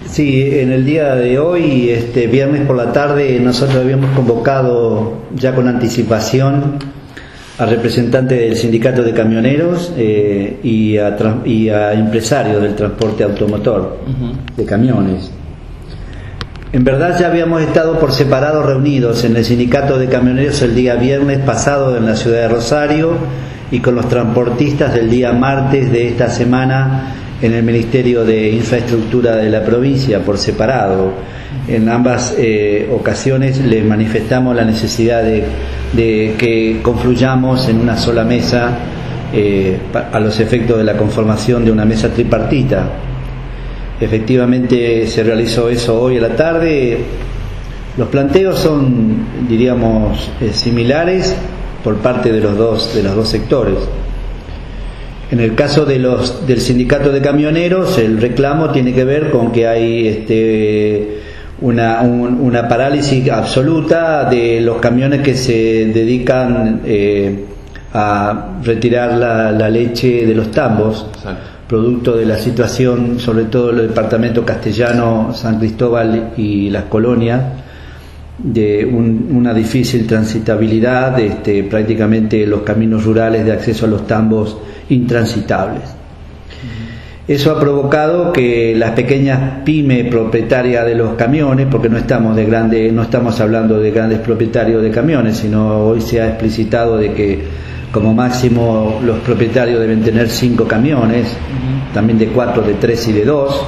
Sí, en el día de hoy, viernes por la tarde, nosotros habíamos convocado ya con anticipación a representantes del sindicato de camioneros y a empresarios del transporte automotor, de camiones. En verdad ya habíamos estado por separado reunidos en el sindicato de camioneros el día viernes pasado en la ciudad de Rosario y con los transportistas del día martes de esta semana en el Ministerio de Infraestructura de la provincia por separado. En ambas ocasiones les manifestamos la necesidad de que confluyamos en una sola mesa a los efectos de la conformación de una mesa tripartita. Efectivamente se realizó eso hoy a la tarde. Los planteos son, diríamos, similares por parte de los dos sectores. En el caso del sindicato de camioneros, el reclamo tiene que ver con que hay una parálisis absoluta de los camiones que se dedican a retirar la leche de los tambos. Exacto. Producto de la situación, sobre todo en el departamento castellano, San Cristóbal y las colonias, de una difícil transitabilidad, prácticamente los caminos rurales de acceso a los tambos intransitables. Eso ha provocado que las pequeñas pymes propietarias de los camiones, porque no estamos hablando de grandes propietarios de camiones, sino hoy se ha explicitado de que como máximo los propietarios deben tener 5 camiones, también de 4, de 3 y de 2.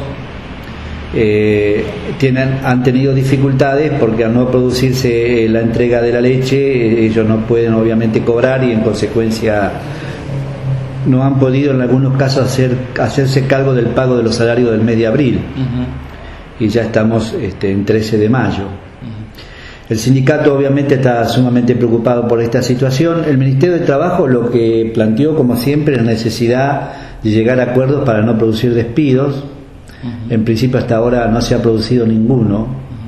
Han tenido dificultades porque al no producirse la entrega de la leche, ellos no pueden obviamente cobrar y en consecuencia no han podido en algunos casos hacerse cargo del pago de los salarios del mes de abril. Y ya estamos en 13 de mayo. El sindicato obviamente está sumamente preocupado por esta situación. El Ministerio de Trabajo lo que planteó, como siempre, la necesidad de llegar a acuerdos para no producir despidos. En principio hasta ahora no se ha producido ninguno.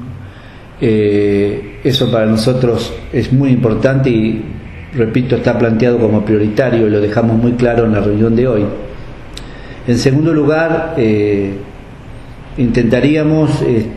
Eso para nosotros es muy importante y, repito, está planteado como prioritario y lo dejamos muy claro en la reunión de hoy. En segundo lugar, intentaríamos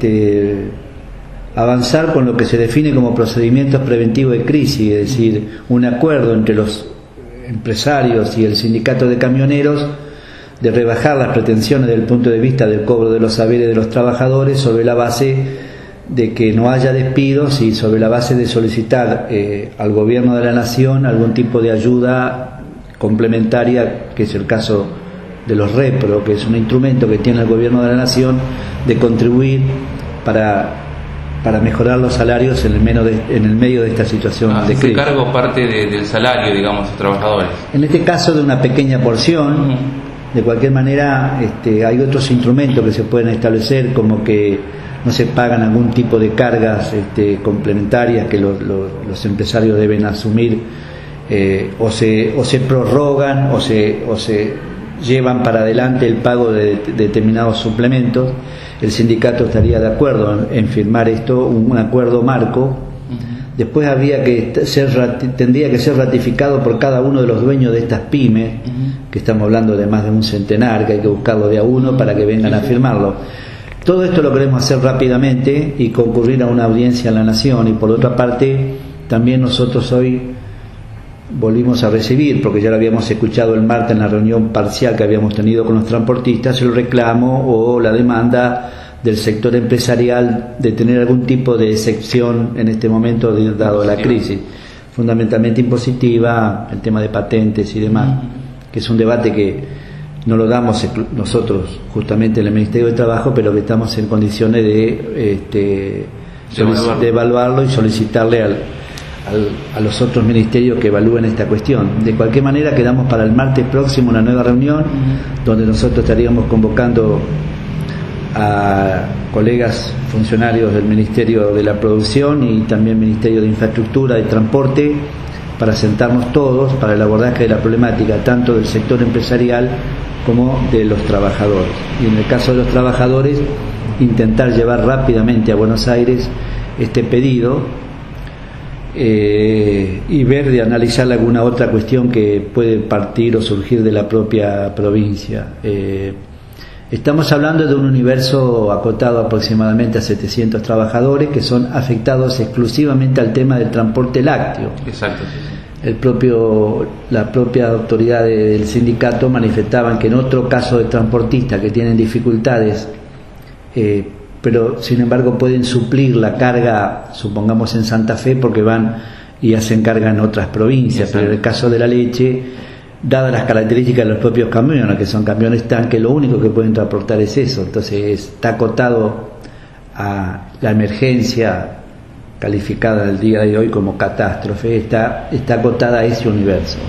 avanzar con lo que se define como procedimientos preventivos de crisis, es decir, un acuerdo entre los empresarios y el sindicato de camioneros de rebajar las pretensiones desde el punto de vista del cobro de los saberes de los trabajadores sobre la base de que no haya despidos y sobre la base de solicitar al gobierno de la nación algún tipo de ayuda complementaria, que es el caso de los repro, que es un instrumento que tiene el gobierno de la nación de contribuir para mejorar los salarios en el medio de esta situación de crisis. ¿Se cargo parte del salario, digamos, de los trabajadores? En este caso de una pequeña porción. De cualquier manera, hay otros instrumentos que se pueden establecer, como que no se pagan algún tipo de cargas complementarias que los empresarios deben asumir, o se prorrogan o se llevan para adelante el pago de determinados suplementos. El sindicato estaría de acuerdo en firmar esto, un acuerdo marco. Después tendría que ser ratificado por cada uno de los dueños de estas pymes, que estamos hablando de más de un centenar, que hay que buscarlo de a uno para que vengan a firmarlo. Todo esto lo queremos hacer rápidamente y concurrir a una audiencia en la Nación. Y por otra parte, también nosotros hoy volvimos a recibir, porque ya lo habíamos escuchado el martes en la reunión parcial que habíamos tenido con los transportistas, el reclamo o la demanda del sector empresarial de tener algún tipo de excepción en este momento dado la crisis, fundamentalmente impositiva, el tema de patentes y demás, que es un debate que no lo damos nosotros justamente en el Ministerio de Trabajo, pero que estamos en condiciones de evaluarlo y solicitarle a los otros ministerios que evalúen esta cuestión. De cualquier manera, quedamos para el martes próximo una nueva reunión donde nosotros estaríamos convocando a colegas funcionarios del Ministerio de la Producción y también Ministerio de Infraestructura y Transporte para sentarnos todos para el abordaje de la problemática tanto del sector empresarial como de los trabajadores. Y en el caso de los trabajadores, intentar llevar rápidamente a Buenos Aires este pedido y ver de analizar alguna otra cuestión que puede partir o surgir de la propia provincia. Estamos hablando de un universo acotado aproximadamente a 700 trabajadores que son afectados exclusivamente al tema del transporte lácteo. Exacto, sí, sí. La propia autoridad del sindicato manifestaban que en otro caso de transportistas que tienen dificultades, pero sin embargo pueden suplir la carga, supongamos en Santa Fe, porque van y hacen carga en otras provincias. Pero en el caso de la leche, dadas las características de los propios camiones, que son camiones tanque, lo único que pueden transportar es eso. Entonces está acotado a la emergencia calificada el día de hoy como catástrofe, está acotada a ese universo.